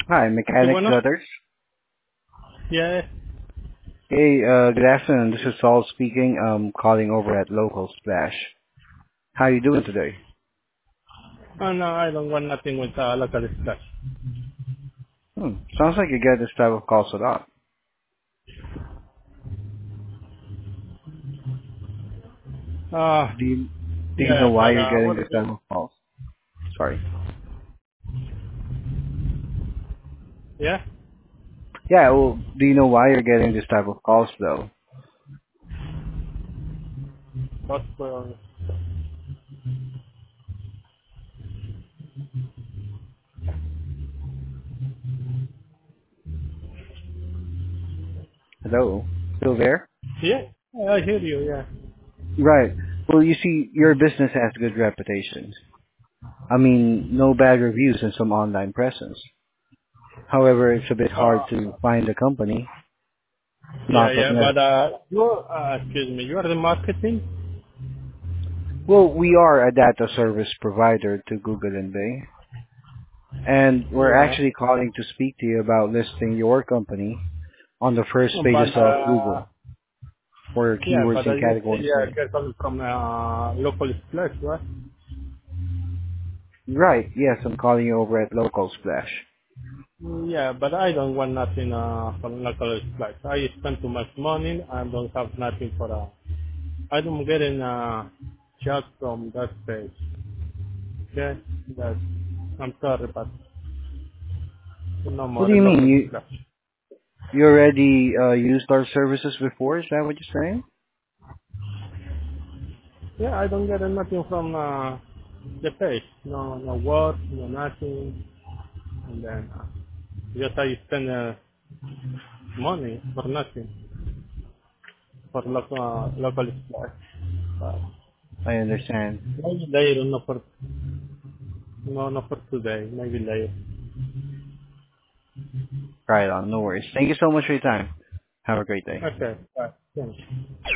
Hi, Sí, Mechanic bueno, Brothers. yeah. Hey, good afternoon. This is Saul speaking. I'm calling over at Local Splash. How you doing today? Oh, no, I don't want nothing with local splash. Sounds like you get this type of calls a lot. Uh, Do you do you know yeah, why but you're getting what this is type it? of calls? Sorry. Yeah? Yeah, well, do you know why you're getting this type of calls though? What for? Hello? Still there? Yeah, I hear you, yeah. Right. Well, you see, your business has good reputation. I mean, no bad reviews and some online presence. However, it's a bit hard Uh, to find a company, yeah, not yeah, unless. but excuse me, you are the marketing? Well, we are a data service provider to Google and Bing, and we're Yeah. actually calling to speak to you about listing your company on the first pages But, of Google for yeah, keywords but and you say categories named. you're coming from local splash, right? Right, yes, I'm calling you over at Local Splash. Yeah, but I don't want nothing from local splash. I spend too much money. I don't have nothing for I don't get in chat from that page. Okay? That I'm sorry, but no What more do you mean? local You stuff. you already used our services before? Is that what you're saying? Yeah, I don't get nothing from the page. No, no work, no nothing. And then just I spend money for nothing for local stuff. But I understand. maybe later, not for today. Maybe later. Right on, no worries. Thank you so much for your time. Have a great day. Okay. Bye. Thanks.